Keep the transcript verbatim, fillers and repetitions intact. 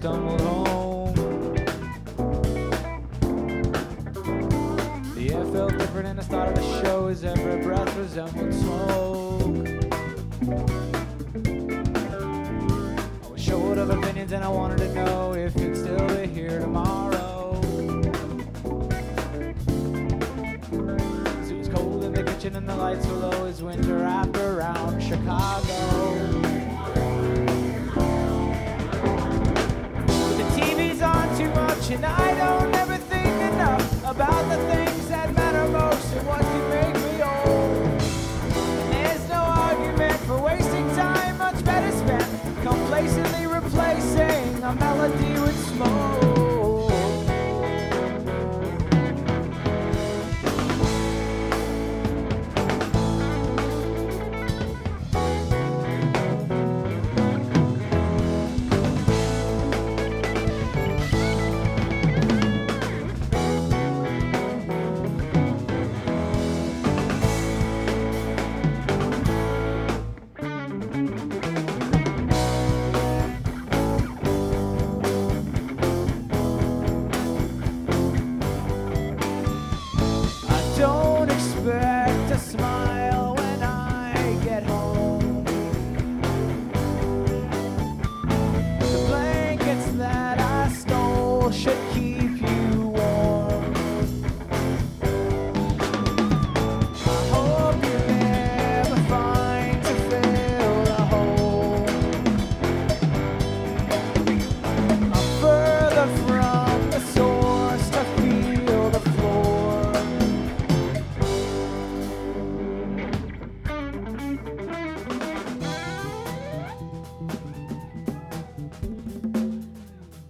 stumbled home. The air felt different and I started to show as every breath resembled smoke. I was short of opinions and I wanted to know if you'd still be here tomorrow. It was cold in the kitchen and the lights were low as winter wrapped around Chicago. Too much, and I don't ever think enough about the things that matter most and what can make me old. And there's no argument for wasting time, much better spent complacently replacing a melody with smoke. Don't expect a smile when I get home. The blankets that I stole should keep